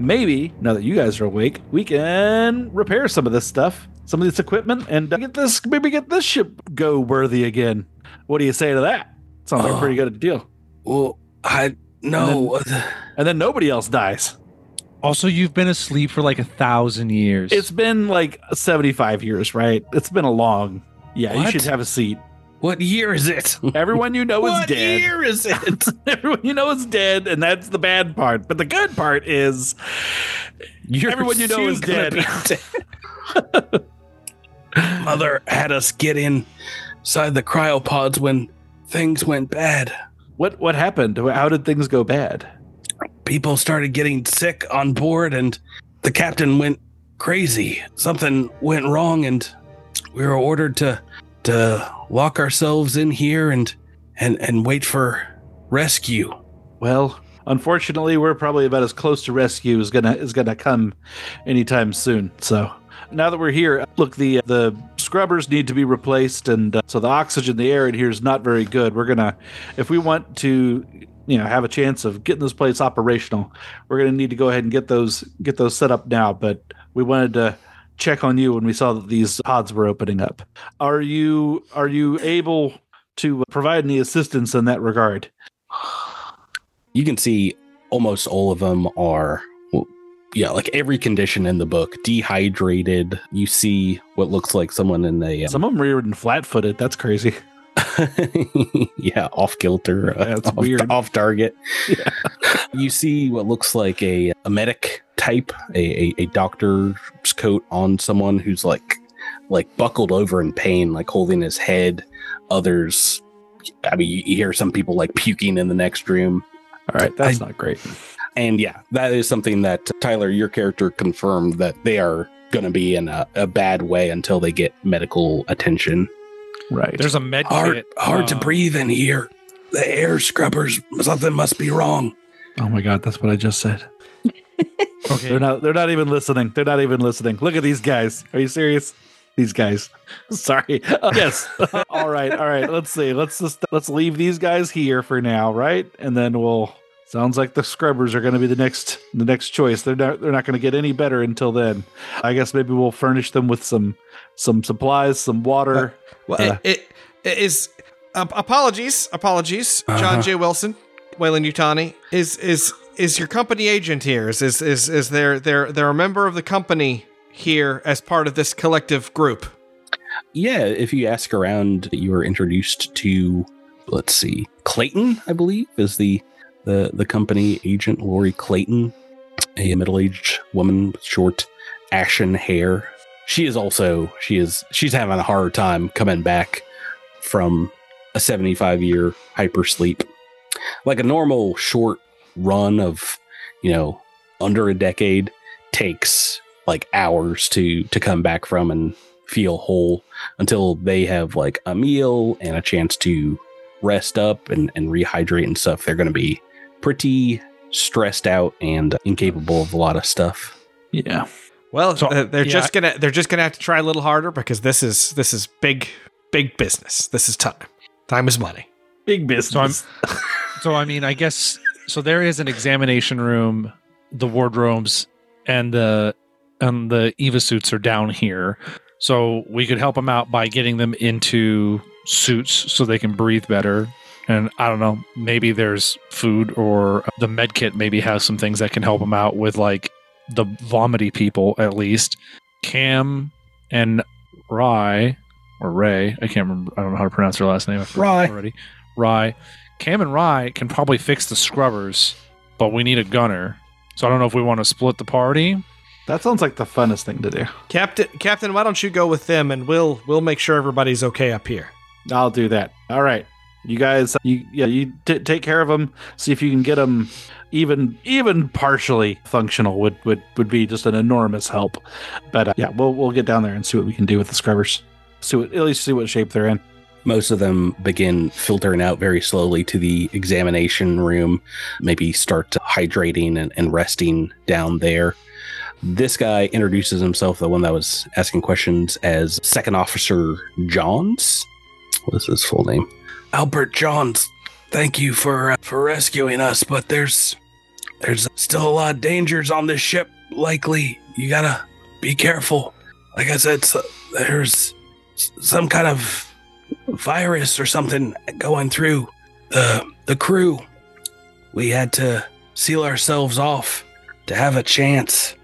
maybe, now that you guys are awake, we can repair some of this stuff, some of this equipment, and get this ship go worthy again. What do you say to that? Sounds like a pretty good deal. Well, no. And then nobody else dies. Also, you've been asleep for like 1,000 years. It's been like 75 years, right? It's been a long. Yeah, What? you should have a seat. What year is it? Everyone you know is What dead. year is it? Everyone you know is dead, and that's the bad part. But the good part is everyone you know is dead. Mother had us get inside the cryopods when things went bad. What happened? How did things go bad? People started getting sick on board, and the captain went crazy. Something went wrong, and we were ordered to lock ourselves in here and wait for rescue. Well, unfortunately, we're probably about as close to rescue as gonna come anytime soon. So now that we're here, look, the scrubbers need to be replaced, and so the oxygen in the air in here is not very good. We're gonna, if we want to, have a chance of getting this place operational, we're gonna need to go ahead and get those set up now. But we wanted to check on you when we saw that these pods were opening up. Are you able to provide any assistance in that regard? You can see almost all of them are, like every condition in the book. Dehydrated. You see what looks like someone in a... Some of them are even flat-footed. That's crazy. Yeah, off kilter. That's weird. Off target. Yeah. You see what looks like a medic type, a doctor's coat on someone who's like buckled over in pain, like holding his head. Others, you hear some people like puking in the next room. All right, that's not great. And yeah, that is something that Tyler, your character, confirmed that they are going to be in a bad way until they get medical attention. Right. There's a med kit. Hard to breathe in here. The air scrubbers, something must be wrong. Oh my God, that's what I just said. Okay. They're not even listening. They're not even listening. Look at these guys. Are you serious? These guys. Sorry. Yes. All right. Let's see. Let's leave these guys here for now, right? And then sounds like the scrubbers are going to be the next choice. They're not going to get any better until then. I guess maybe we'll furnish them with some supplies, some water. It is apologies. John J. Wilson, Weyland-Yutani is your company agent here? Is there a member of the company here as part of this collective group? Yeah, if you ask around, you were introduced to, let's see, Clayton, I believe, is the company agent. Lori Clayton, a middle-aged woman with short ashen hair. She's having a hard time coming back from a 75-year hypersleep. Like a normal short run of, under a decade takes like hours to come back from and feel whole until they have like a meal and a chance to rest up and rehydrate and stuff. They're going to be pretty stressed out and incapable of a lot of stuff. Yeah. Well, they're just gonna have to try a little harder because this is big business. This is time. Time is money. Big business. I guess there is an examination room, the wardrobes, and the Eva suits are down here. So we could help them out by getting them into suits so they can breathe better. And I don't know, maybe there's food, or the med kit maybe has some things that can help them out with like the vomity people at least. Cam and Ray, I can't remember. I don't know how to pronounce her last name. I forgot already. Ray. Cam and Ray can probably fix the scrubbers, but we need a gunner. So I don't know if we want to split the party. That sounds like the funnest thing to do. Captain, why don't you go with them and we'll make sure everybody's okay up here. I'll do that. All right. You guys, you take care of them. See if you can get them even partially functional would be just an enormous help. But we'll get down there and see what we can do with the scrubbers. At least see what shape they're in. Most of them begin filtering out very slowly to the examination room, maybe start hydrating and resting down there. This guy introduces himself, the one that was asking questions, as Second Officer Johns. What is his full name? Albert Johns. Thank you for rescuing us, but there's there's still a lot of dangers on this ship. Likely, you gotta be careful. Like I said, there's some kind of virus or something going through the crew. We had to seal ourselves off to have a chance.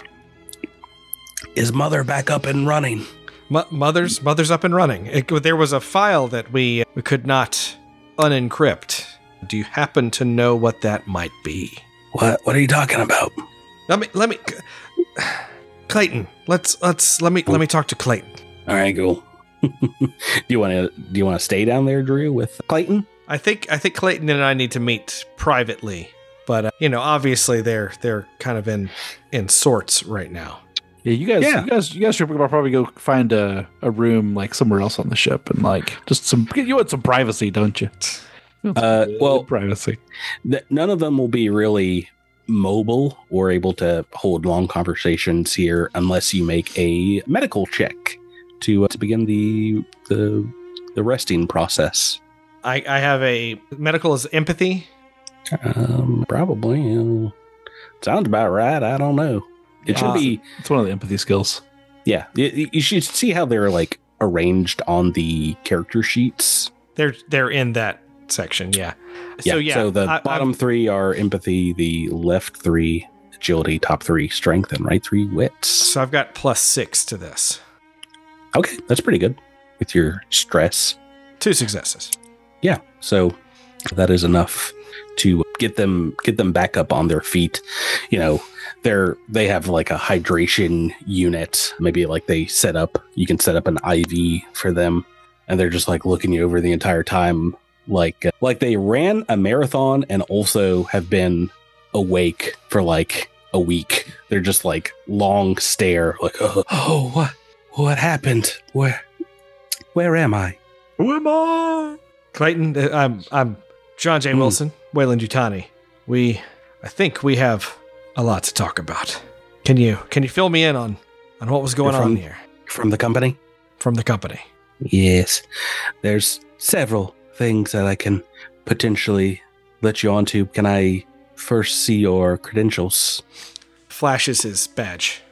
Is Mother back up and running? Mother's up and running. There was a file that we could not unencrypt. Do you happen to know what that might be? What are you talking about? Let me Clayton, let me talk to Clayton. All right, cool. Do you want to stay down there, Drew, with Clayton? I think Clayton and I need to meet privately, but obviously they're kind of in sorts right now. Yeah, you guys should probably go find a room like somewhere else on the ship and like just you want some privacy, don't you? Well, privacy. None of them will be really mobile or able to hold long conversations here unless you make a medical check to begin the resting process. I have a medical as empathy. Probably. Sounds about right. I don't know. It should be. It's one of the empathy skills. Yeah, you should see how they're like arranged on the character sheets. They're in that section. Yeah. So the bottom 3 are empathy, the left 3 agility, top 3 strength, and right 3 wits. So I've got +6 to this. Okay, that's pretty good with your stress. 2 successes. Yeah, so that is enough to get them back up on their feet. They have like a hydration unit. Maybe like you can set up an IV for them, and they're just like looking you over the entire time, like they ran a marathon and also have been awake for like a week. They're just like long stare, like what happened? Where am I? Who am I? Clayton, I'm John J. Wilson, Wayland Yutani. I think we have a lot to talk about. Can you fill me in on what was going on here? From the company? From the company. Yes. There's several things that I can potentially let you onto. Can I first see your credentials? Flashes his badge.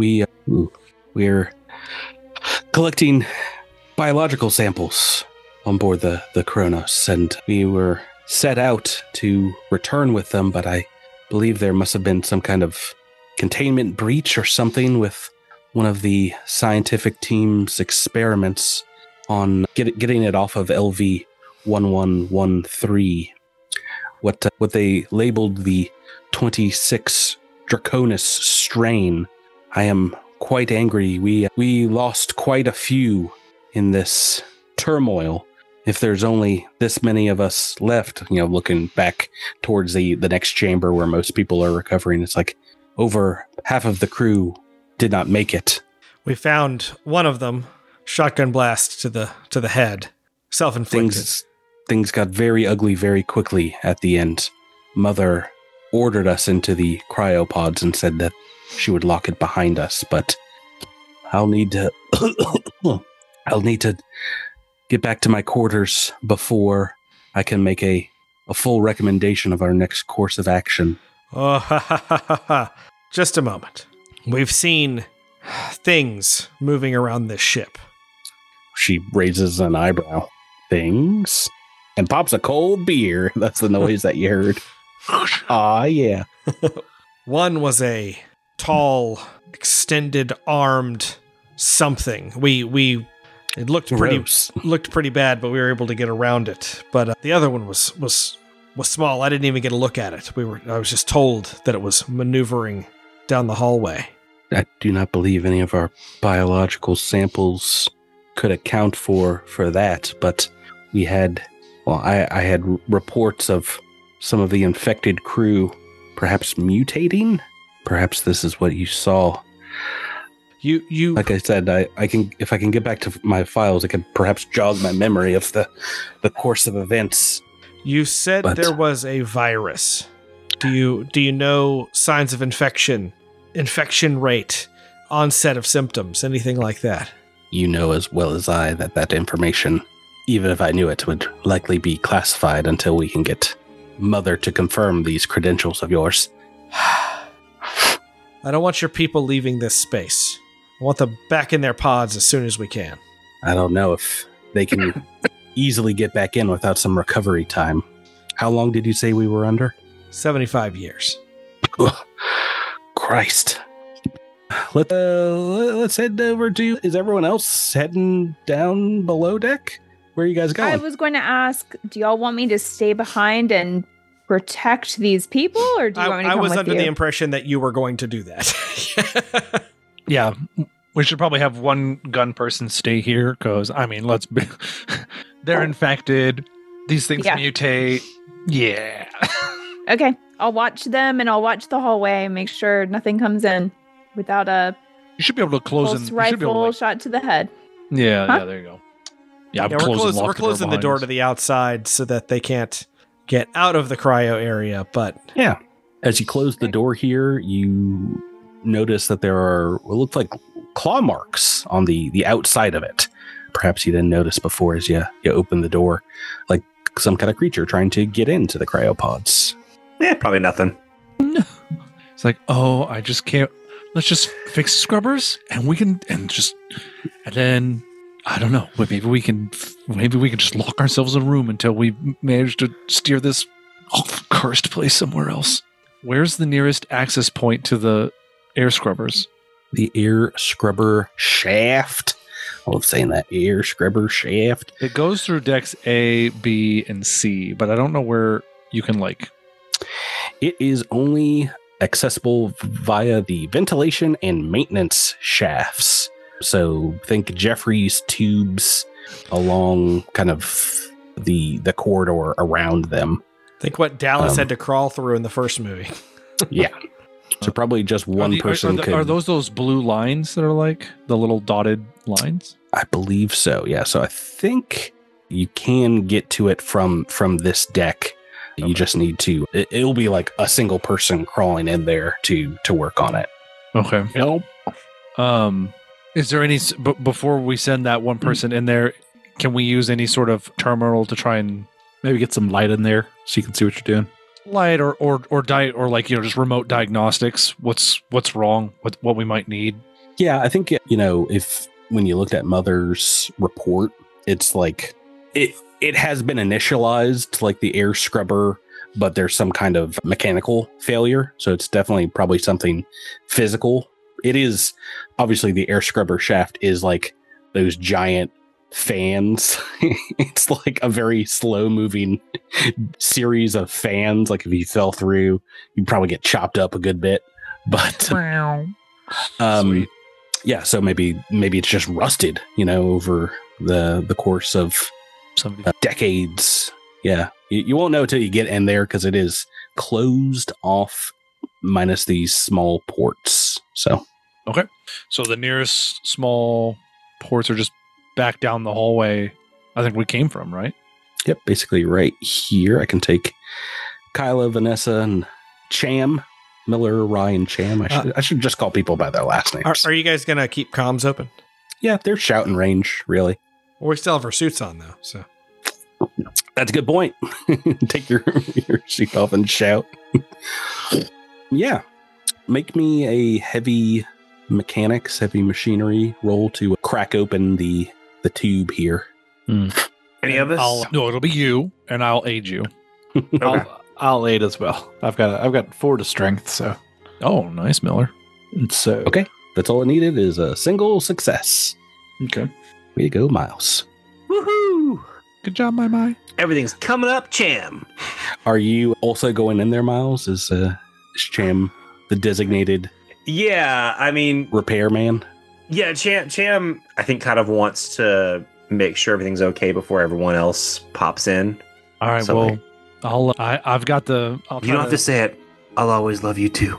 We're collecting biological samples on board the Kronos, and we were set out to return with them, but I believe there must have been some kind of containment breach or something with one of the scientific team's experiments on getting it off of LV 1113. What they labeled the 26 Draconis strain. I am quite angry. We lost quite a few in this turmoil. If there's only this many of us left, looking back towards the next chamber where most people are recovering, it's like over half of the crew did not make it. We found one of them, shotgun blast to the head, self-inflicted. Things got very ugly very quickly at the end. Mother ordered us into the cryopods and said that she would lock it behind us, but I'll need to get back to my quarters before I can make a full recommendation of our next course of action. Oh, just a moment. We've seen things moving around this ship. She raises an eyebrow. Things? And pops a cold beer. That's the noise that you heard. Yeah. One was a tall, extended armed something. It looked pretty bad, but we were able to get around it. But the other one was small. I didn't even get a look at it. I was just told that it was maneuvering down the hallway. I do not believe any of our biological samples could account for that, but I had reports of some of the infected crew perhaps mutating. Perhaps this is what you saw. You like I said, I can, if I can get back to my files, I can perhaps jog my memory of the course of events. You said there was a virus. Do you know signs of infection rate, onset of symptoms, anything like that? You know as well as I that information, even if I knew it, would likely be classified until we can get Mother to confirm these credentials of yours. I don't want your people leaving this space. I want them back in their pods as soon as we can. I don't know if they can easily get back in without some recovery time. How long did you say we were under? 75 years. Ugh. Christ. Let's head over to... Is everyone else heading down below deck? Where are you guys going? I was going to ask, do y'all want me to stay behind and protect these people, or do you want me to come I was with under you? the impression that you were going to do that. Yeah, we should probably have one gun person stay here because, I mean, let's be. They're infected. These things Yeah. mutate. Yeah. Okay, I'll watch them and I'll watch the hallway and make sure nothing comes in without a You should be able to close pulse in. You should be able rifle to, shot to the head. yeah, Huh? yeah, there you go. Yeah, I'm Yeah, closing, we're closing the door to the outside so that they can't get out of the cryo area, but Yeah. As you close the door here, you notice that there are what look like claw marks on the outside of it. Perhaps you didn't notice before as you open the door, like some kind of creature trying to get into the cryopods. Yeah, probably nothing. It's like, oh, I just can't. Let's just fix scrubbers, and we can, and then I don't know. Maybe we can just lock ourselves in a room until we manage to steer this cursed place somewhere else. Where's the nearest access point to the air scrubbers? The air scrubber shaft. I love saying that, air scrubber shaft. It goes through decks A, B, and C, but I don't know where you can like. It is only accessible via the ventilation and maintenance shafts. So think Jeffrey's tubes along kind of the corridor around them. think what Dallas had to crawl through in the first movie. Yeah. So probably just one person could. Are those blue lines that are like the little dotted lines? I believe so. Yeah. So I think you can get to it from this deck. You just need to. It'll be like a single person crawling in there to work on it. Okay. Nope. Is there any before we send that one person in there? Can we use any sort of terminal to try and Maybe get some light in there so you can see what you're doing. light or diet or like just remote diagnostics? What's wrong? What we might need? Yeah, I think if when you looked at Mother's report, it's like it has been initialized like the air scrubber, but there's some kind of mechanical failure. So it's definitely probably something physical. It is obviously the air scrubber shaft is like those giant fans. It's like a very slow moving series of fans. Like if you fell through, you'd probably get chopped up a good bit. But Sweet. yeah, so maybe it's just rusted, over the course of Somebody. decades. Yeah, you won't know till you get in there because it is closed off minus these small ports. So Okay. So the nearest small ports are just back down the hallway I think we came from, right? yep, basically right here. I can take Kyla, Vanessa, and Cham. Miller, Ryan, Cham. I should just call people by their last names. Are you guys going to keep comms open? Yeah, they're shouting range, really. Well, we still have our suits on, though. So That's a good point. Take your suit off and shout. Yeah. Make me a heavy mechanics, heavy machinery roll to crack open the tube here. Any of us? No, it'll be you, and I'll aid you. Okay. I'll aid as well. I've got 4 to strength, so Oh, nice, Miller. Okay. That's all it needed is a single success. Okay. Way to go, Miles. Woohoo! Good job, my. Everything's coming up, Cham. Are you also going in there, Miles? Is Cham the designated Yeah, I mean, repairman? yeah, Cham, I think, kind of wants to make sure everything's okay before everyone else pops in. All right, So, well, I've got the. I'll You don't have to say it. I'll always love you too.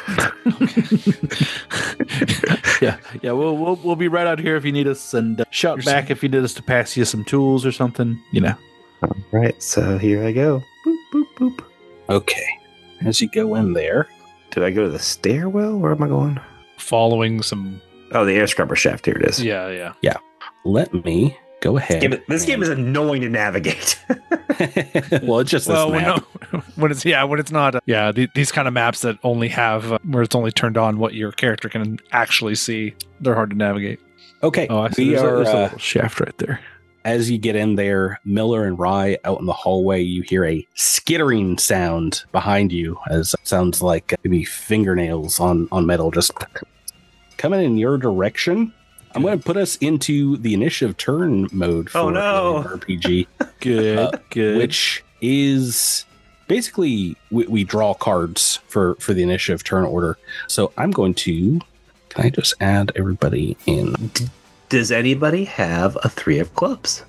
Yeah. We'll be right out here if you need us, and shout back if you need us to pass you some tools or something. Right, so here I go. Boop, boop, boop. Okay. As you go in there, Do I go to the stairwell? Where am I going? following some. Oh, the air scrubber shaft. Here it is. Yeah. let me Go ahead. This game is annoying to navigate. Well, it's just this map. when it's not these kind of maps that only have where it's only turned on what your character can actually see, they're hard to navigate. Okay, Oh, I see. we There's a are. little shaft right there. As you get in there, Miller and Rye out in the hallway, you hear a skittering sound behind you, as it sounds like maybe fingernails on metal just coming in your direction. I'm going to put us into the initiative turn mode for no. RPG, Good, good. which is basically we draw cards for the initiative turn order. So I'm going to. Can I just add everybody in? Does anybody have a 3 of clubs?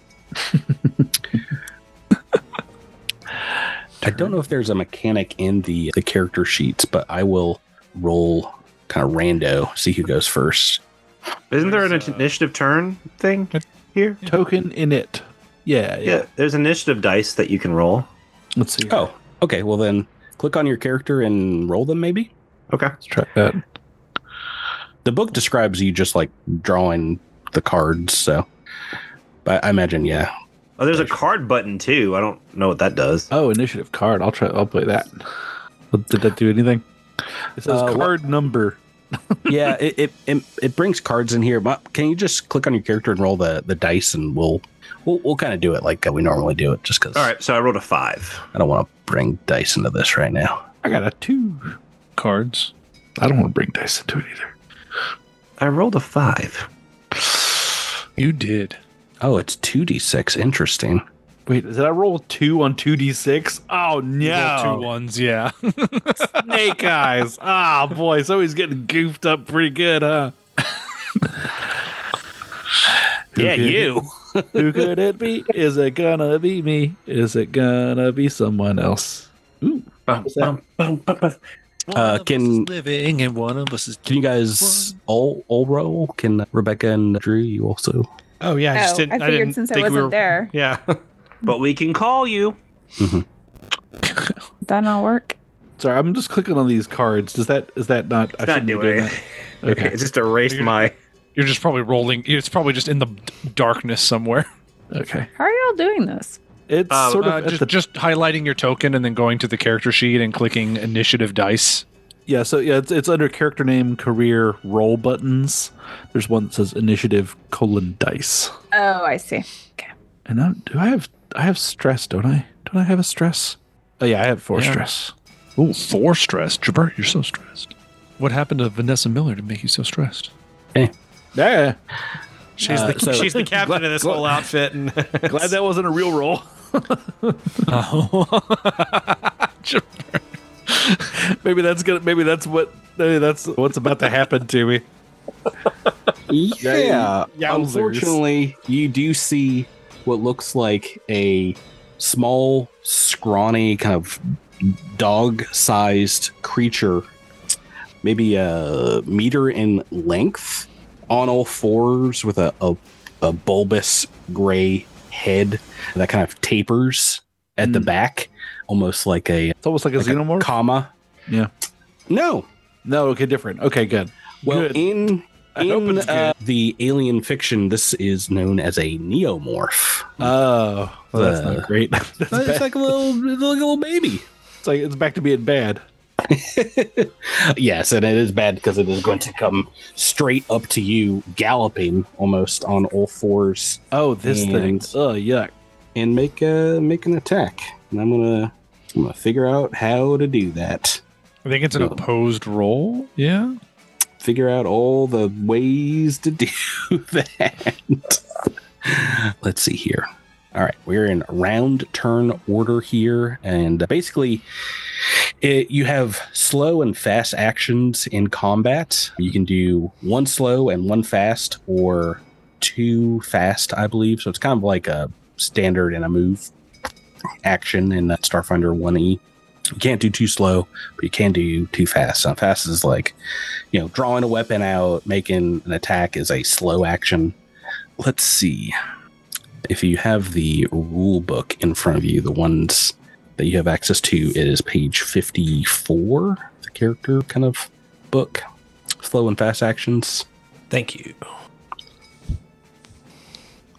I don't know if there's a mechanic in the character sheets, but I will roll kind of rando, see who goes first. Isn't there an initiative turn thing here? Token in it. Yeah. Yeah, there's initiative dice that you can roll. Let's see. Oh, okay. Well, then click on your character and roll them, maybe? Okay. Let's try that. The book describes you just like drawing the cards, so. But I imagine, yeah. Oh, there's a card button too. I don't know what that does. Oh, initiative card. I'll play that. Did that do anything? It says card number. Yeah, it brings cards in here. But can you just click on your character and roll the dice, and we'll kind of do it like we normally do it, just because. All right, so I rolled a 5. I don't want to bring dice into this right now. I got a 2. Cards. I don't want to bring dice into it either. I rolled a 5. You did. Oh, it's 2d6. Interesting. Wait, did I roll 2 on 2d6? Oh, You got no. 2 ones, yeah. Snake eyes. Ah, boy. So he's getting goofed up pretty good, huh? Yeah, you. Who could it be? Is it gonna be me? Is it gonna be someone else? Ooh. What's that? Can living and one of us is you guys all roll? Can Rebecca and Drew, you also? Oh yeah, I just Oh, didn't. I figured didn't since I think we wasn't were there, Yeah. But we can call you. that not work. Sorry, I'm just clicking on these cards. Is that not? It's not doing anything. Okay. It's just erased my. You're just probably rolling. It's probably just in the darkness somewhere. Okay. How are y'all doing this? It's sort of at Just highlighting your token and then going to the character sheet and clicking initiative dice. yeah. So yeah, it's under character name, career, roll buttons. There's one that says initiative : dice. Oh, I see. And I have stress, don't I? Don't I have a stress? Oh yeah, I have 4 Yeah. stress. Oh, 4 stress. Jabber, you're so stressed. What happened to Vanessa Miller to make you so stressed? Yeah. She's she's the captain of this whole outfit, and Glad that wasn't a real roll. Maybe that's what's about to happen to me. Yeah. Yowzers. Unfortunately, you do see what looks like a small, scrawny, kind of dog-sized creature, maybe a meter in length, on all fours with a bulbous gray head that kind of tapers at the back, almost like It's almost like a xenomorph. comma. Yeah. No. No, okay, different. Okay, good. Well, Good. in I hope it's good. the alien fiction, this is known as a neomorph. Oh, well, that's not great. That's It's bad. like a little baby. It's like it's back to being bad. Yes, and it is bad because it is going to come straight up to you, galloping almost on all fours, Oh, this And- thing. Oh, yuck. and make an attack. And I'm gonna figure out how to do that. I think it's an opposed roll. Yeah. Figure out all the ways to do that. Let's see here. All right, we're in round turn order here, and basically, you have slow and fast actions in combat. You can do 1 slow and 1 fast, or 2 fast, I believe. So it's kind of like a standard and a move action in Starfinder 1E. You can't do 2 slow, but you can do 2 fast. Now, fast is like, drawing a weapon out, making an attack is a slow action. Let's see. If you have the rule book in front of you, the ones that you have access to, it is page 54, the character kind of book. Slow and fast actions. thank you.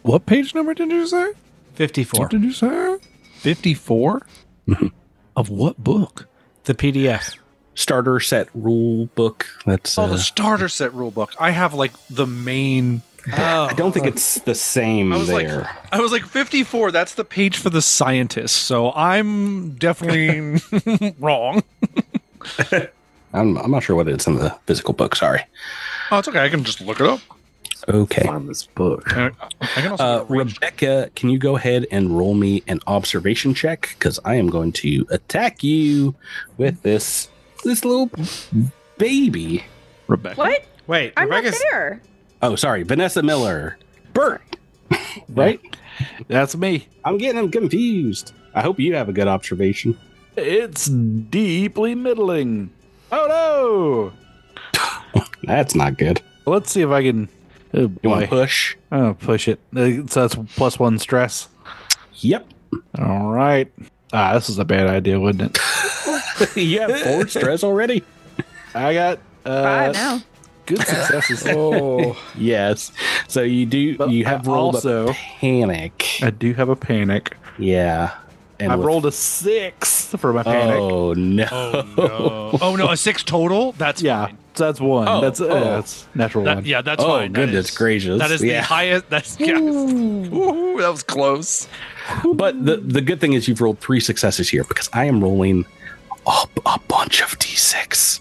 What page number did you say? 54. What did you say? 54? Of what book? The PDF. Starter set rule book. That's Oh, the starter set rule book. I have like the main. Oh. I don't think it's the same I was there. I was like 54. That's the page for the scientists. So I'm definitely wrong. I'm not sure what it's in the physical book. Sorry. Oh, it's okay. I can just look it up. Okay. Find this book. I can also get a reach. Rebecca, can you go ahead and roll me an observation check? Because I am going to attack you with this little baby. Rebecca. What? Wait, I'm Rebecca's. not there. Oh, sorry, Vanessa Miller. Bert. Right? That's me. I'm getting them confused. I hope you have a good observation. It's deeply middling. Oh That's not good. no! Let's see if I can. Oh You want boy. to push? Oh, push it. So that's +1 stress. Yep. All right. This is a bad idea, wouldn't it? You have 4 stress already? I got 5 now. good successes. Oh. Yes. So you But have rolled also- a panic. I do have a panic. Yeah. And I've with- rolled a 6 for my panic. Oh no. Oh no, a 6 total? That's Yeah, fine. so that's 1. Oh, that's oh. that's natural That, 1. yeah, that's Oh, fine. That goodness is- gracious. That is the Yeah. highest. That's yes. Ooh, that was close. But the good thing is you've rolled 3 successes here because I am rolling a bunch of D6.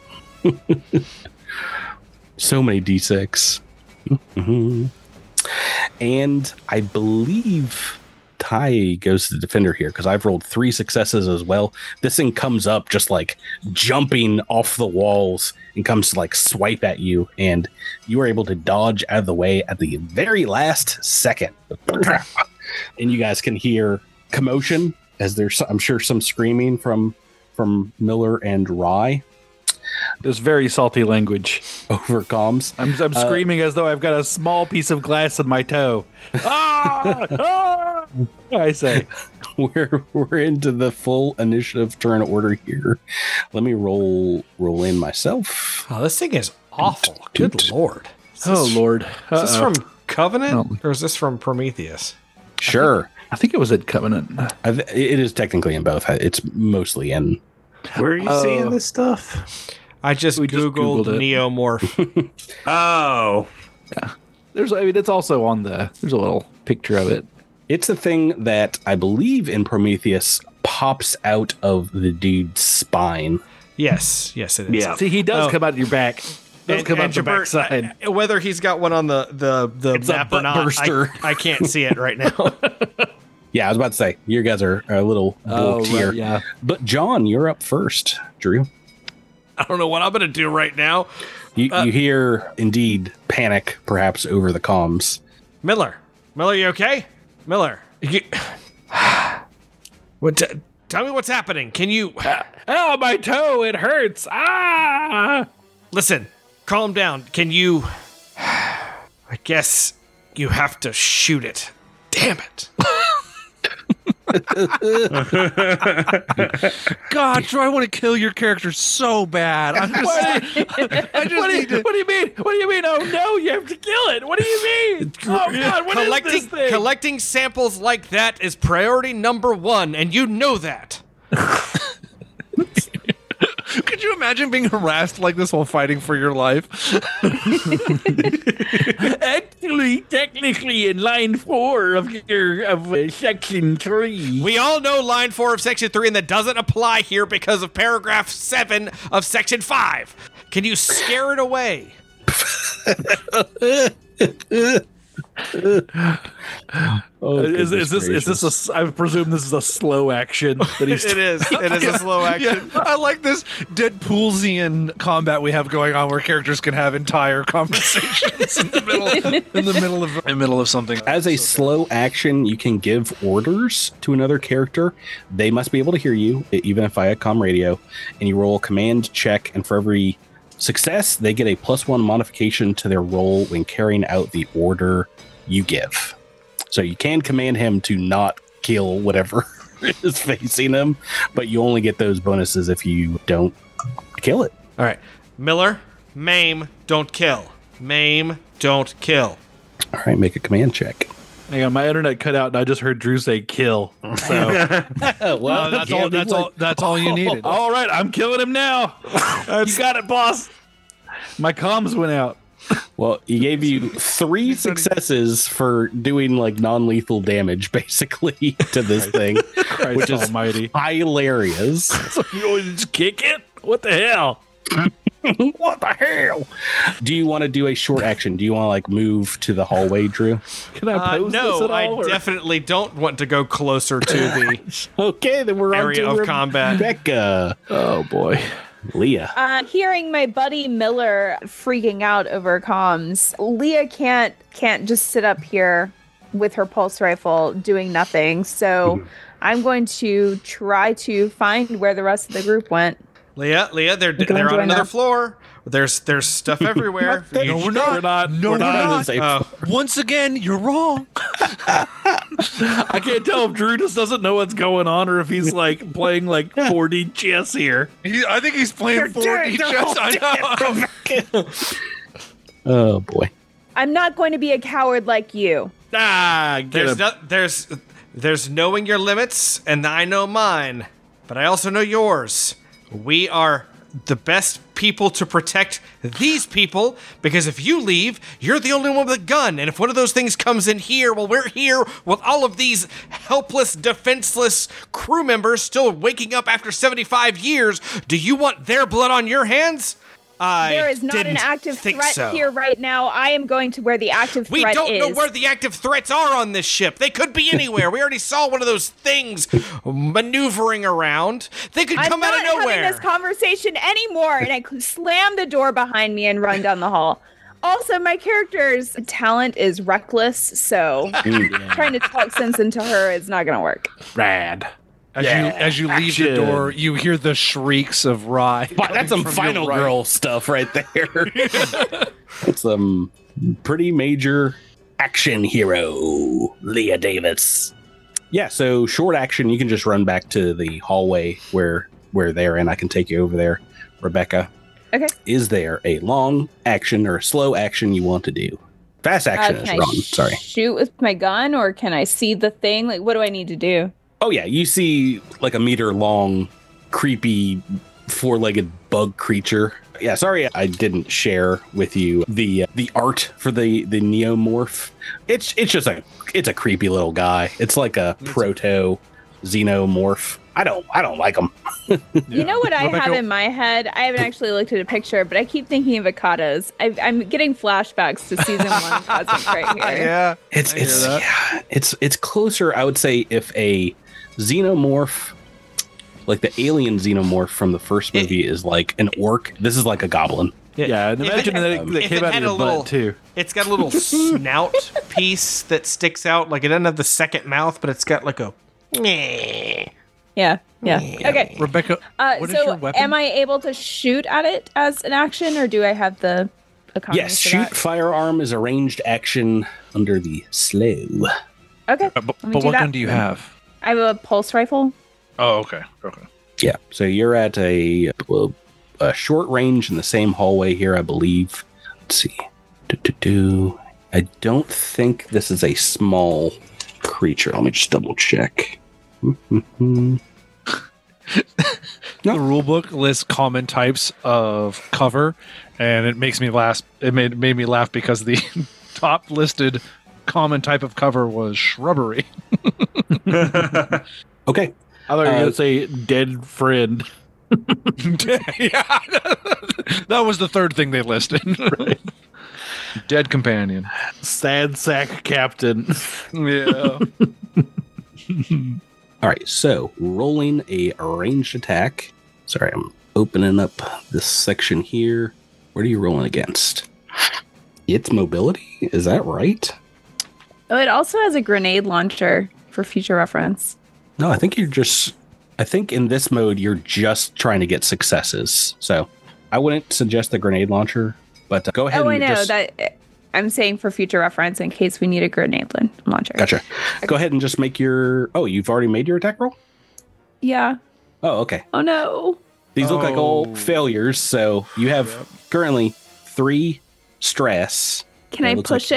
So many D6. Mhm. And I believe Ty goes to the defender here because I've rolled 3 successes as well. This thing comes up just like jumping off the walls and comes to like swipe at you, and you are able to dodge out of the way at the very last second. And you guys can hear commotion as there's, I'm sure, some screaming from Miller and Rye There's very salty language. over comms. I'm screaming as though I've got a small piece of glass in my toe. Ah! Ah! I say. We're into the full initiative turn order here. Let me roll in myself. Oh, this thing is awful. Good lord. Is Oh this- Lord. Is this Uh-oh. from Covenant Oh. or is this from Prometheus? Sure, I think it was at Covenant. it is technically in both. It's mostly in. Where are you Oh. seeing this stuff? I just We just Googled Googled it. Neomorph. Oh, There's it's also on there's a little picture of it. It's a thing that I believe in Prometheus pops out of the dude's spine. yes, it is. yeah. See, he does Oh. come out your back. Does come out the Jabert, backside. whether he's got one on the It's a map or butt not, burster. I can't see it right now. Yeah, I was about to say, you guys are a little bulked here. yeah. But John, you're up first. Drew, I don't know what I'm gonna do right now. you hear indeed panic, perhaps over the comms. Miller, you okay? Miller, what? Tell me what's happening. Can you Oh, my toe! It hurts! Ah! listen? Calm down. Can you? I guess you have to shoot it. Damn it! God, Troy, I want to kill your character so bad. I just need to. What do you mean? What do you mean? Oh no, you have to kill it. What do you mean? Oh God, what is this thing? Collecting samples like that is priority number 1, and you know that. Could you imagine being harassed like this while fighting for your life? Actually, technically, in line 4 of section 3. We all know line 4 of section 3, and that doesn't apply here because of paragraph 7 of section 5. Can you scare it away? Oh, Is this I presume this is a slow action that he's It is a slow action. Yeah, I like this Deadpoolsian combat we have going on, where characters can have entire conversations in the middle of something. As a slow action, you can give orders to another character. They must be able to hear you, even if via comm radio. And you roll a command check, and for every success, they get a +1 modification to their roll when carrying out the order you give. So you can command him to not kill whatever is facing him, but you only get those bonuses if you don't kill it. All right. Miller, maim, don't kill. Maim, don't kill. All right, make a command check. Hang on, my internet cut out, and I just heard Drew say "kill." So, Well, That's all you needed. all right, I'm killing him now. You got it, boss. My comms went out. Well, he gave you 3 successes for doing like non-lethal damage, basically, to this thing, Christ which is almighty. hilarious. So you want to just kick it? What the hell? What the hell? Do you want to do a short action? Do you want to like move to the hallway, Drew? Can I pose this No, at all? I or- definitely don't want to go closer to the Okay, then we're area on to of combat. Rebecca. Oh boy. Leah. Hearing my buddy Miller freaking out over comms, Leah can't just sit up here with her pulse rifle doing nothing. So I'm going to try to find where the rest of the group went. Leah, they're can on join another up. floor. There's stuff everywhere. No, we're not. We're not. No, we're we're not. not. Once again, you're wrong. I can't tell if Drew just doesn't know what's going on or if he's like playing like 4D chess here. I think he's playing 4D chess. I know. Oh boy. I'm not going to be a coward like you. Ah, get him. There's knowing your limits, and I know mine, but I also know yours. We are the best people to protect these people, because if you leave, you're the only one with a gun, and if one of those things comes in here, well, we're here with all of these helpless, defenseless crew members still waking up after 75 years. Do you want their blood on your hands? There is not an active threat here right now. I am going to where the active We threat is. don't know where the active threats are on this ship. They could be anywhere. We already saw one of those things maneuvering around. They could come out of I'm not nowhere. having this conversation anymore. And I slam the door behind me and run down the hall. Also, my character's talent is reckless, so trying to talk sense into her is not going to work. Rad. As you leave the action. door, you hear the shrieks of Rye. That's some from Final your right. Girl stuff right there. That's some pretty major action hero, Leah Davis. Yeah, so short action, you can just run back to the hallway where they're in. I can take you over there, Rebecca. Okay. Is there a long action or a slow action you want to do? Fast action is Can Ron. I Sorry. shoot with my gun, or can I see the thing? Like, what do I need to do? Oh yeah, you see like a meter long, creepy, 4-legged bug creature. Yeah, sorry I didn't share with you the art for the neomorph. It's just a creepy little guy. It's like a proto xenomorph. I don't like him. You know what I Rebecca- have in my head? I haven't actually looked at a picture, but I keep thinking of avocados. I'm getting flashbacks to season 1 Cosmic right here. Yeah. It's closer, I would say, if a xenomorph, like the alien xenomorph from the first movie, is like an orc. This is like a goblin. Yeah, and If imagine it- that if it came it out of had your a little- butt too. It's got a little snout piece that sticks out. Like it doesn't have the second mouth, but it's got like a. Yeah. Okay. Rebecca, what is your So weapon? am I able to shoot at it as an action, or do I have the economy Yes, for shoot that? firearm is a ranged action under the slow. Okay. but Let me but do what that. gun do you have? I have a pulse rifle. Oh, okay. Yeah, so you're at a short range in the same hallway here, I believe. Let's see. I don't think this is a small creature. Let me just double check. The rule book lists common types of cover, and it makes me laugh. It made me laugh because the top listed common type of cover was shrubbery. Okay. I thought you were going to say dead friend. Yeah, that was the third thing they listed. Dead companion. Sad sack captain. Yeah. All right, so rolling a ranged attack. Sorry, I'm opening up this section here. What are you rolling against? It's mobility? Is that right? Oh, it also has a grenade launcher for future reference. No, I think I think in this mode, you're just trying to get successes. So I wouldn't suggest the grenade launcher, but go ahead Oh, I and know just... that. I'm saying for future reference in case we need a grenade launcher. Gotcha. Go ahead and just make your... Oh, you've already made your attack roll? Yeah. Oh, okay. Oh no. These look like all Oh. failures, so you have currently 3 stress. Can It I looks push like- it?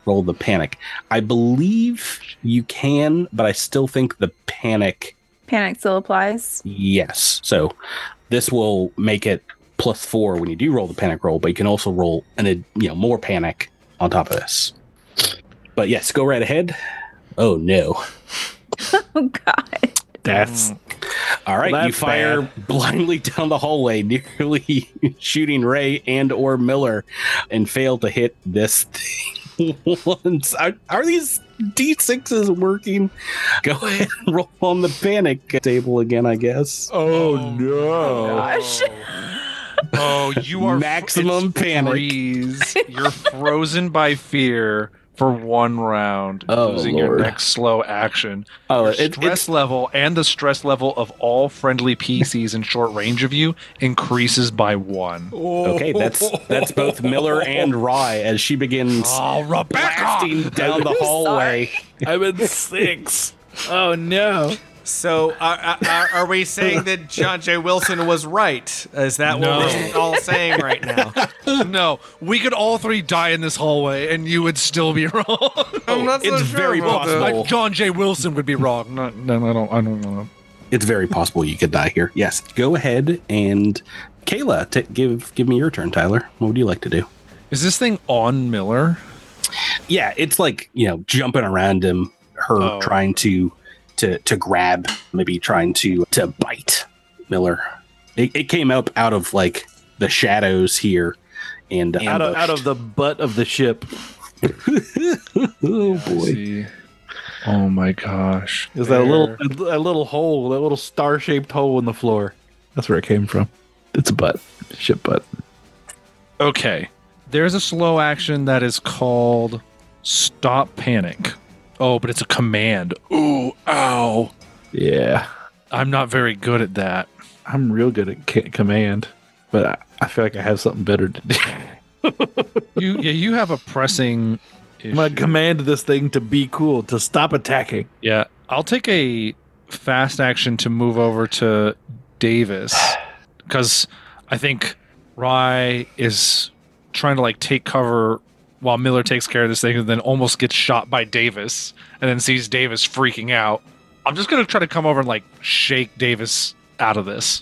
roll the panic. I believe you can, but I still think the panic. Panic still applies. Yes. So this will make it +4 when you do roll the panic roll, but you can also roll more panic on top of this. But yes, go right ahead. Oh no. Oh God. That's All right, Well, you that's fire bad. blindly down the hallway, nearly shooting Ray and or Miller, and fail to hit this thing once. Are these D6s working? Go ahead and roll on the panic table again, I guess. oh no. Gosh. Oh, you are Maximum it's panic. freeze. You're frozen by fear for 1 round, Oh, losing your Lord. next slow action. Oh, Your it's stress level and the stress level of all friendly PCs in short range of you increases by 1. okay. That's both Miller and Rye as she begins Oh, Rebecca! blasting down the hallway. I'm in 6. Oh no. So, are we saying that John J. Wilson was right? Is that No. what we're all saying right now? No, we could all 3 die in this hallway, and you would still be wrong. I'm not so it's sure very about that. possible. Like John J. Wilson would be wrong. No, I don't know. It's very possible you could die here. Yes, go ahead and Kayla, give me your turn, Tyler. What would you like to do? Is this thing on Miller? Yeah, it's like jumping around him, her Oh. trying to grab, maybe trying to bite Miller. It came up out of like the shadows here, and Out of the butt of the ship. oh boy. See. Oh my gosh. Is that a little hole, that little star-shaped hole in the floor? That's where it came from. It's a butt, ship butt. Okay. There's a slow action that is called Stop Panic. Oh, but it's a command. Ooh, ow. Yeah, I'm not very good at that. I'm real good at command, but I feel like I have something better to do. You have a pressing issue. I'm gonna command this thing to be cool, to stop attacking. Yeah, I'll take a fast action to move over to Davis because I think Rye is trying to like take cover while Miller takes care of this thing and then almost gets shot by Davis and then sees Davis freaking out. I'm just going to try to come over and like shake Davis out of this.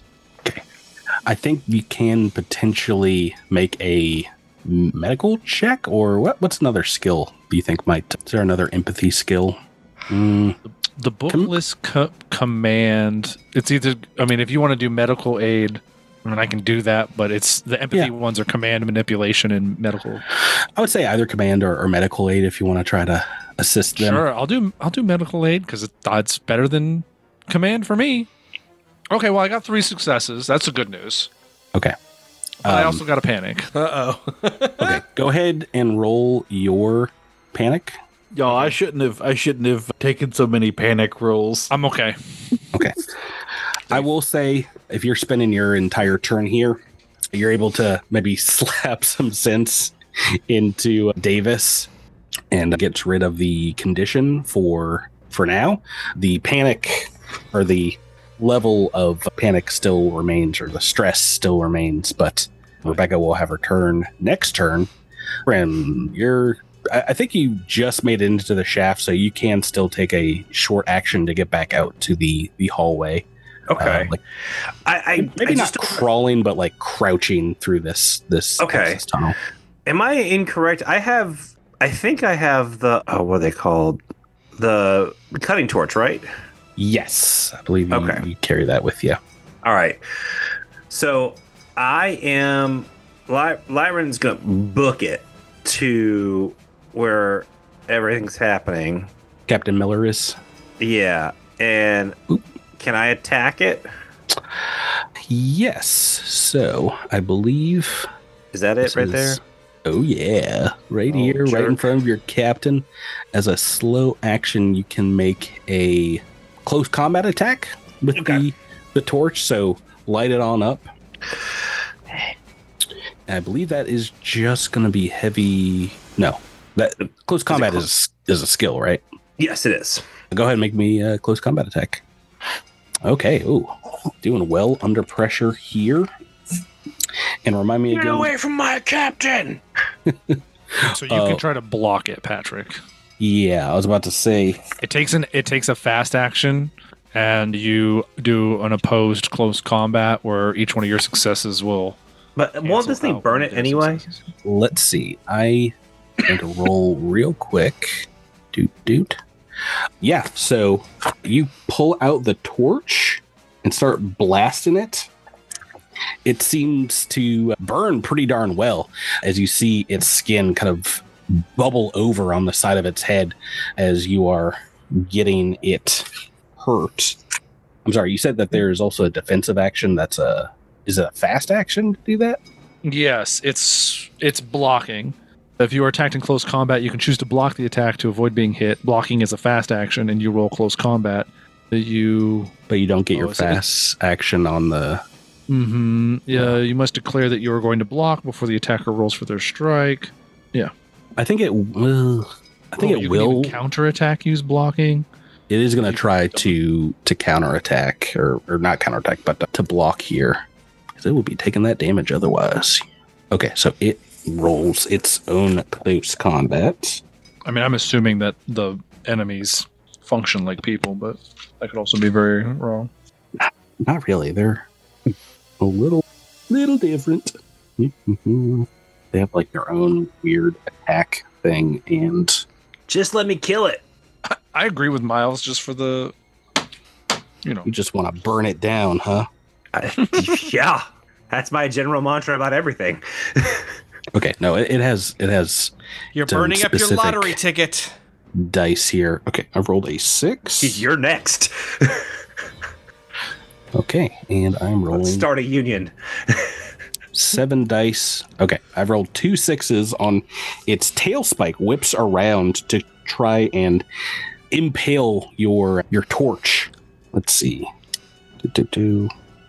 I think you can potentially make a medical check, or what's another skill do you think might? Is there another empathy skill? The bookless command, it's either, I mean, if you want to do medical aid, I mean, I can do that, but it's the empathy ones are command, manipulation, and medical. I would say either command or medical aid if you want to try to assist them. Sure, I'll do medical aid because it's better than command for me. Okay, well, I got 3 successes. That's the good news. Okay. But I also got a panic. Uh-oh. Okay. Go ahead and roll your panic. Y'all, I shouldn't have taken so many panic rolls. I'm okay. Okay. I will say, if you're spending your entire turn here, you're able to maybe slap some sense into Davis and gets rid of the condition for now. The panic, or the level of panic, still remains, or the stress still remains, but Rebecca will have her turn next turn. And I think you just made it into the shaft, so you can still take a short action to get back out to the hallway. Okay. Maybe I not just don't- crawling, but like crouching through this Okay. access tunnel. Am I incorrect? I think I have the what are they called? The cutting torch, right? Yes, I believe you, Okay. you carry that with you. All right. So I am. Lyron's gonna book it to where everything's happening. Captain Miller is. Yeah, and can I attack it? Yes. So I believe Is that it this right is- there? Oh yeah, right Oh, here, right in jerk. front of your captain. As a slow action, you can make a close combat attack with Okay. the torch. So light it on up. And I believe that is just going to be heavy. No, that close combat is a skill, right? Yes, it is. Go ahead and make me a close combat attack. Okay. Ooh, doing well under pressure here. And remind me again. from my captain! So you can try to block it, Patrick. Yeah, I was about to say. It takes a fast action, and you do an opposed close combat where each one of your successes will. But won't this thing burn it anyway? Let's see. I'm going to roll real quick. Doot. Yeah, so you pull out the torch and start blasting it. It seems to burn pretty darn well as you see its skin kind of bubble over on the side of its head as you are getting it hurt. I'm sorry, you said that there is also a defensive action is it a fast action to do that? Yes, it's blocking. If you are attacked in close combat, you can choose to block the attack to avoid being hit. Blocking is a fast action, and you roll close combat. But you don't get your fast action on the... Mm-hmm. Yeah, you must declare that you are going to block before the attacker rolls for their strike. Yeah. I think it will... you can even counterattack use blocking. It is going to try to counterattack, or not counterattack, but to block here. Because it will be taking that damage otherwise. Okay, so it rolls its own close combat. I mean, I'm assuming that the enemies function like people, but that could also be very wrong. Not really. They're a little different. They have like their own weird attack thing, and just let me kill it. I agree with Miles. Just for the, you just want to burn it down, huh? Yeah, that's my general mantra about everything. Okay, no, it has. You're burning up your lottery ticket. Dice here. Okay, I've rolled a 6. You're next. Okay, and I'm rolling. Let's start a union. 7 dice. Okay, I've rolled 2 6s on its tail spike. Whips around to try and impale your torch. Let's see. Do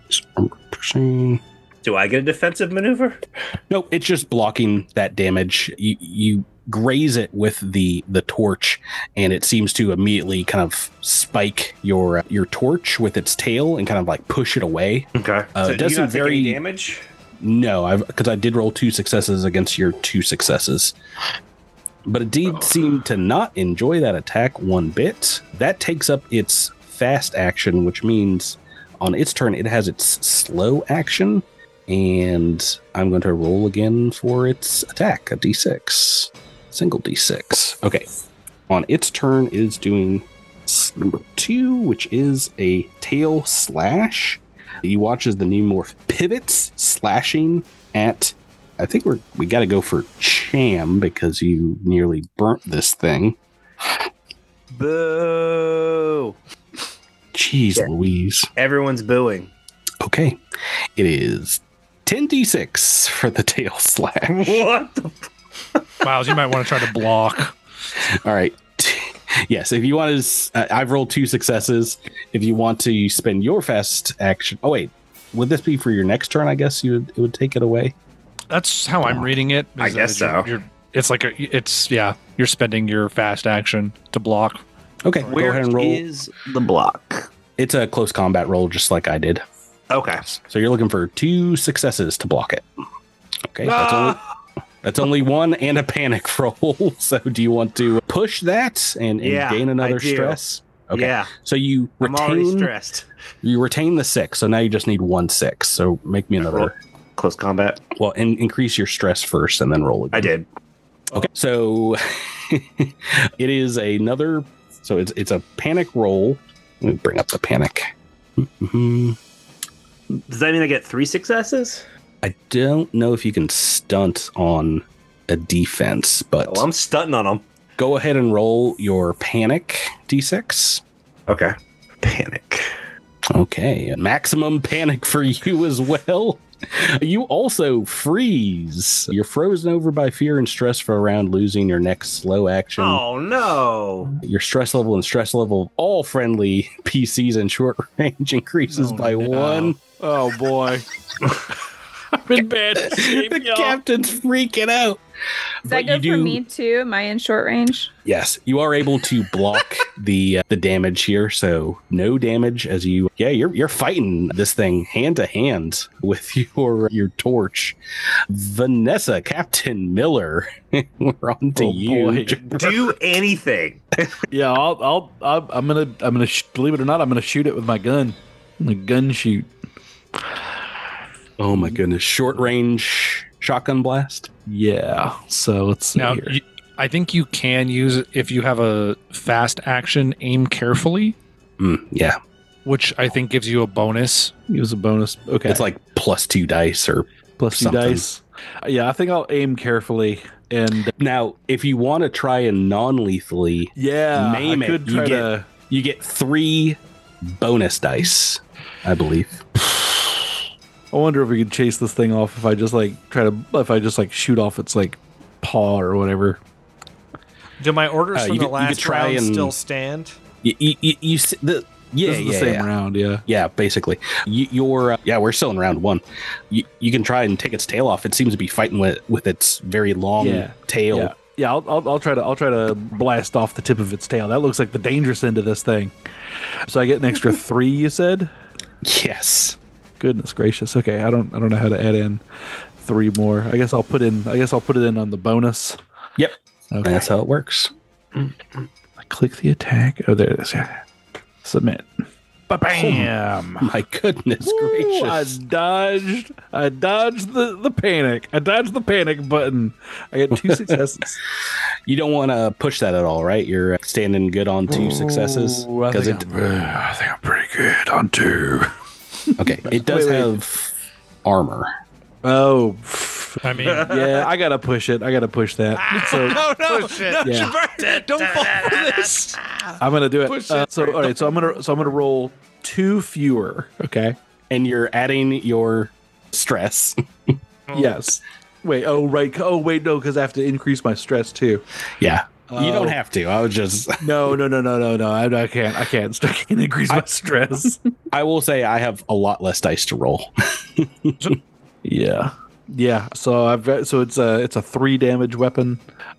I get a defensive maneuver? Nope, it's just blocking that damage. You graze it with the torch, and it seems to immediately kind of spike your torch with its tail and kind of like push it away. Okay. So it doesn't take any damage? No, because I did roll 2 successes against your 2 successes. But it did seem to not enjoy that attack one bit. That takes up its fast action, which means on its turn it has its slow action. And I'm going to roll again for its attack, a d6. Single d6. Okay. On its turn, it is doing number 2, which is a tail slash. You watch as the Neomorph pivots, slashing at... I think we got to go for Cham because you nearly burnt this thing. Boo! Jeez Louise. Everyone's booing. Okay. It is 10d6 for the tail slash. What the Miles, you might want to try to block. All right. Yes, if you want to... I've rolled 2 successes. If you want to spend your fast action... Oh, wait. Would this be for your next turn, I guess? It would take it away? That's how I'm reading it. I guess so. It's like you're spending your fast action to block. Okay, go ahead and roll. Where is the block? It's a close combat roll, just like I did. Okay. So you're looking for 2 successes to block it. Okay, that's only 1 and a panic roll. So do you want to push that and gain another stress? Okay. Yeah. So you retain. I'm already stressed. You retain the 6, so now you just need 1 6. So make me another close combat. Well, and increase your stress first, and then roll again. I did. Okay, so it is another. So it's a panic roll. Let me bring up the panic. Mm-hmm. Does that mean I get 3 successes? I don't know if you can stunt on a defense, but I'm stunting on them. Go ahead and roll your panic d6. Okay. Panic. Okay, maximum panic for you as well. You also freeze. You're frozen over by fear and stress for a round, losing your next slow action. Oh, no. Your stress level and stress level of all friendly PCs in short range increases by 1. Oh, boy. I'm in bad shape, The captain's freaking out. Does that go for me too? Am I in short range? Yes, you are able to block the damage here, so no damage as you. Yeah, you're fighting this thing hand to hand with your torch. Vanessa, Captain Miller, we're on to you. Boy. Do anything. Yeah, I'm gonna believe it or not, I'm gonna shoot it with my gun. The gun shoot. Oh my goodness, short range shotgun blast. Yeah. So let's see Now, here. I think you can use it if you have a fast action, aim carefully, Yeah, which I think gives you a bonus. Use a bonus. Okay. it's like +2 dice or plus two something. dice. Yeah, I think I'll aim carefully and Now, if you want to try and non-lethally, maim I it. could You try get you get 3 bonus dice, I believe. I wonder if we could chase this thing off if I just shoot off its like paw or whatever. Do my orders from you the could last try round and- still stand? You s- the yeah This is yeah the same yeah. round, yeah. Yeah, basically. We're still in round 1. You can try and take its tail off. It seems to be fighting with its very long tail. Yeah. Yeah, I'll try to blast off the tip of its tail. That looks like the dangerous end of this thing. So I get an extra 3, you said? Yes. Goodness gracious. Okay, I don't know how to add in 3 more. I guess I'll put it in on the bonus. Yep. Okay. That's how it works. I click the attack. Oh, there it is. Yeah. Submit. Bam! My goodness gracious. I dodged the panic. I dodged the panic button. I got 2 successes. You don't want to push that at all, right? You're standing good on 2 successes. Ooh, I 'Cause think I'm pretty good on 2. okay, it does Wait. have armor. Oh, I mean, yeah. I gotta push it. I gotta push that. So No, shit. yeah, don't fall for this. I'm gonna do it. Push it. So all right. So I'm gonna roll 2 fewer. Okay. And you're adding your stress. Yes. Wait. Oh right. Oh wait. No, because I have to increase my stress too. Yeah. You don't Oh. have to. I would just No. I can't. I can't increase my stress. I will say I have a lot less dice to roll. Yeah. Yeah. So it's a 3 damage weapon.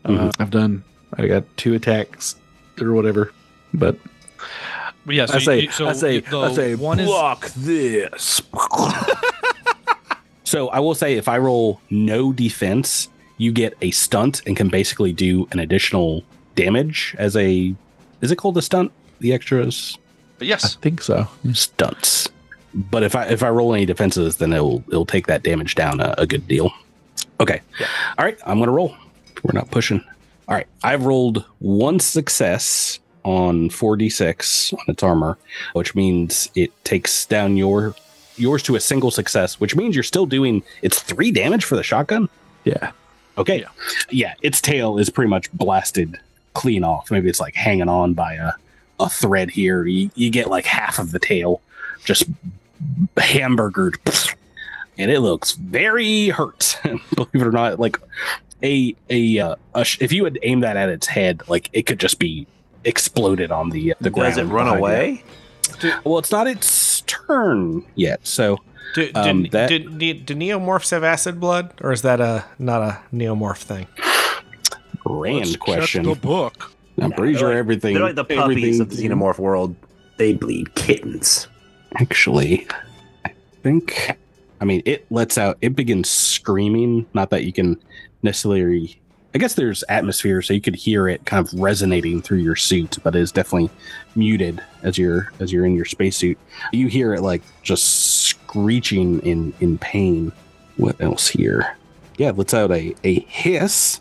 I got 2 attacks or whatever. But Yeah, so I say the one is block this. So I will say if I roll no defense, you get a stunt and can basically do an additional damage as a is it called a stunt? The extras? I yes. think so. Stunts. But if I roll any defenses, then it'll take that damage down a good deal. Okay. Yeah. All right. I'm gonna roll. We're not pushing. All right. I've rolled 1 success on 4d6 on its armor, which means it takes down yours to a single success, which means you're still doing it's 3 damage for the shotgun. Yeah. Okay. Yeah. Its tail is pretty much blasted clean off. Maybe it's like hanging on by a thread here. You get like half of the tail just hamburgered, and it looks very hurt. Believe it or not, like if you had aimed that at its head, like it could just be exploded on the ground. Does it run behind away? Well, it's not its turn yet, so Do neomorphs have acid blood, or is that not a neomorph thing? grand question. Check the book. I'm pretty sure everything. They're like the puppies of the everything- xenomorph world. They bleed kittens. Actually, I think. I mean, it begins screaming. Not that you can necessarily. I guess there's atmosphere, so you could hear it kind of resonating through your suit, but it's definitely muted as you're in your spacesuit. You hear it like just screeching in pain. What else here? Yeah, it lets out a hiss.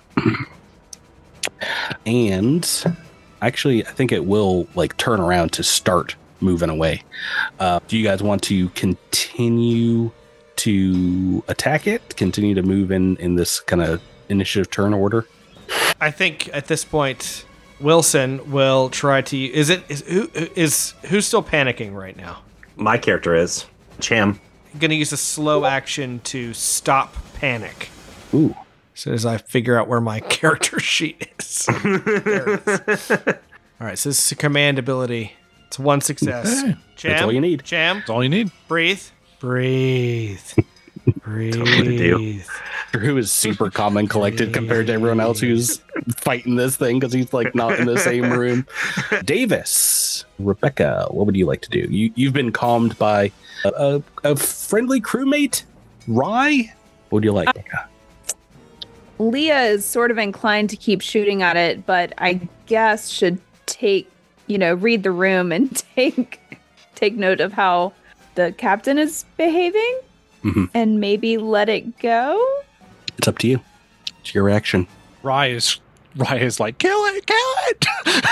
And actually, I think it will like turn around to start moving away. Do you guys want to continue to attack it? Continue to move in this kind of initiative turn order? I think at this point, Wilson will try to. Who's still panicking right now? My character is Cham. I'm gonna use a slow action to stop panic. Ooh. As soon as I figure out where my character sheet is. There it is. All right, so this is a command ability. It's 1 success. Okay. Cham, That's all you need. Cham, That's all you need. breathe. Breathe. Breathe. What to do. who is super calm and collected compared to everyone else who's fighting this thing because he's like not in the same room. Davis, Rebecca, what would you like to do? You've been calmed by a friendly crewmate, Rye. What would you like, Rebecca? Leah is sort of inclined to keep shooting at it, but I guess should read the room and take note of how the captain is behaving and maybe let it go. It's up to you. It's your reaction. Rye is like, kill it.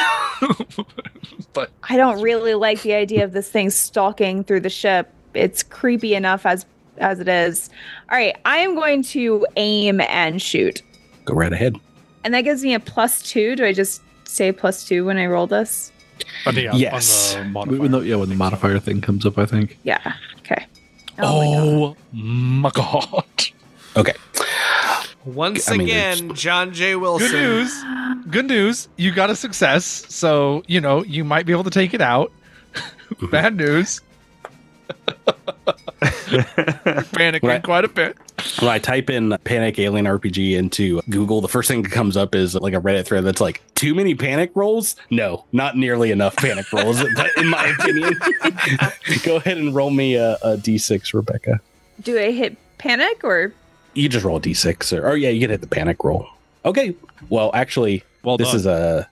But I don't really like the idea of this thing stalking through the ship. It's creepy enough as it is. All right, I am going to aim and shoot. Go right ahead. And that gives me a +2. Do I just say +2 when I roll this? Yes. On the modifier. When the modifier thing comes up, I think. Yeah. Okay. Oh my god. Okay. Once I mean, again, John J. Wilson. Good news. You got a success. So, you might be able to take it out. Bad news. Panicking quite a bit. When I type in Panic Alien RPG into Google, the first thing that comes up is like a Reddit thread that's like, too many panic rolls? No, not nearly enough panic rolls, in my opinion. Go ahead and roll me a D6, Rebecca. Do I hit panic or? You just roll a D6, or yeah, you can hit the panic roll. Okay. Well, actually, this is a.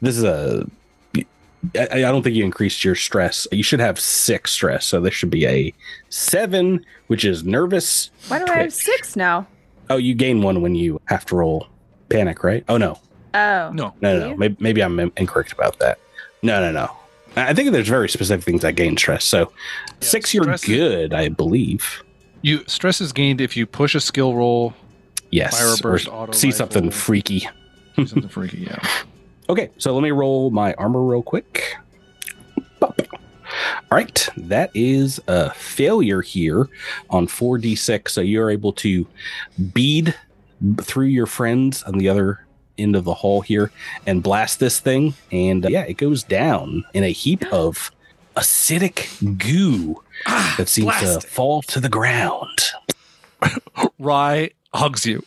I don't think you increased your stress. You should have 6 stress, so this should be a 7, which is nervous. Why do I have 6 now? Oh, you gain 1 when you have to roll panic, right? Oh no. Oh no. Maybe I'm incorrect about that. No. I think there's very specific things that gain stress. So 6, you're good, I believe. Stress is gained if you push a skill roll. Yes. Fire burst, or auto see rifle. something freaky. Something freaky, yeah. Okay, so let me roll my armor real quick. Bop. All right, that is a failure here on 4d6. So you're able to bead through your friends on the other end of the hall here and blast this thing. And it goes down in a heap of acidic goo that seems to fall to the ground. Rye hugs you.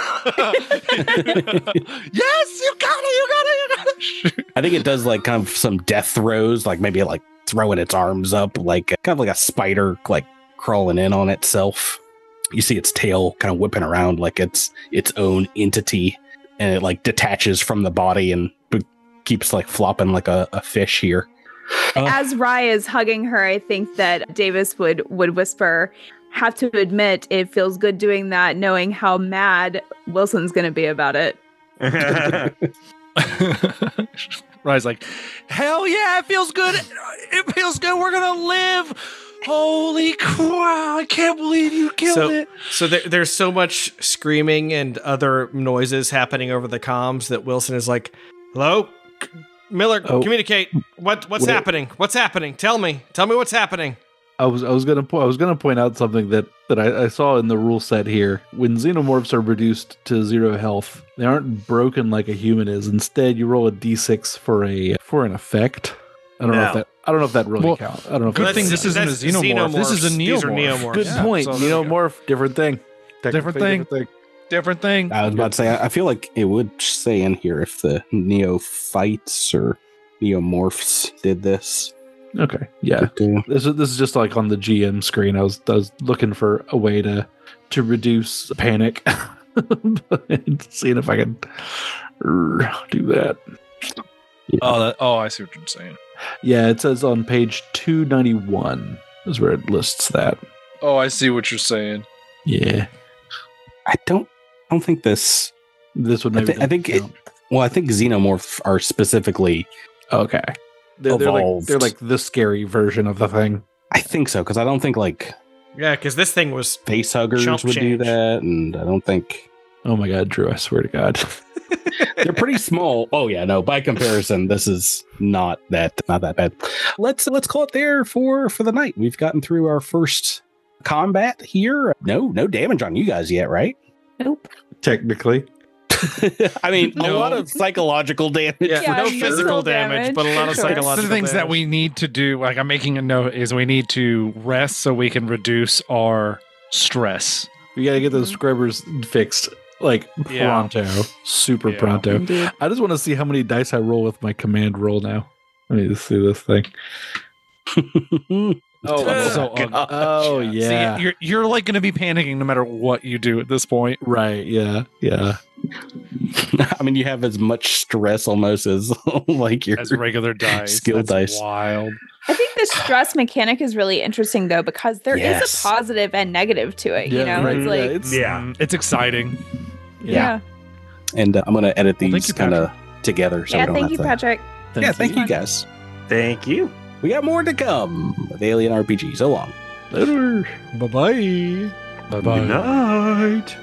Yes, you got it. I think it does like kind of some death throws, like maybe like throwing its arms up, like kind of like a spider, like crawling in on itself. You see its tail kind of whipping around like it's its own entity, and it like detaches from the body and keeps like flopping like a fish here. As Rye is hugging her, I think that Davis would whisper, have to admit it feels good doing that, knowing how mad Wilson's going to be about it. Rye's like, hell yeah, it feels good. It feels good. We're going to live. Holy crap. I can't believe you killed it. So there's so much screaming and other noises happening over the comms that Wilson is like, hello? Miller, communicate. What's happening? What's happening? Tell me what's happening. I was gonna point out something that I saw in the rule set here. When xenomorphs are reduced to 0 health, they aren't broken like a human is. Instead, you roll a d6 for an effect. I don't know if that really counts. I don't know. Good thing this isn't a xenomorph. This is a neomorph. These are neomorphs. Good point. So Neomorph, different thing. Different thing. I was about to say, I feel like it would say in here if the neophytes or neomorphs did this. Okay, yeah. This is just like on the GM screen. I was looking for a way to reduce panic, seeing if I can do that. Yeah. Oh, I see what you're saying. Yeah, it says on page 291 is where it lists that. Oh, I see what you're saying. Yeah, I don't think this. This would maybe. I think xenomorphs are specifically okay. They're like the scary version of the thing. I think so, because I don't think like because this thing was face huggers would do that, and I don't think. Oh my God, Drew! I swear to God, they're pretty small. Oh yeah, no. By comparison, this is not that bad. Let's call it there for the night. We've gotten through our first combat here. No damage on you guys yet, right? Nope. Technically. I mean, a lot of psychological damage. Yeah, no sure. physical damage, but a lot of psychological The things damage. that we need to do, like I'm making a note, is we need to rest so we can reduce our stress. We gotta get those scrubbers fixed, like Yeah. pronto, super Yeah. pronto. Indeed. I just want to see how many dice I roll with my command roll now. Let me just see this thing. Oh, That's so God. ugly. Oh yeah. See, you're like going to be panicking no matter what you do at this point. Right. Yeah. Yeah. I mean, you have as much stress almost as like your As regular dice. skill That's dice. Wild. I think the stress mechanic is really interesting though, because there is Yes. a positive and negative to it. You know, right. it's like, it's, Yeah. It's exciting. yeah. And I'm going to edit Well, thank these you, kind of together. So we Yeah, don't thank have you, to- Patrick. Thank you guys. Thank you. We got more to come with Alien RPG. So long. Later. Bye-bye. Bye-bye. Good night.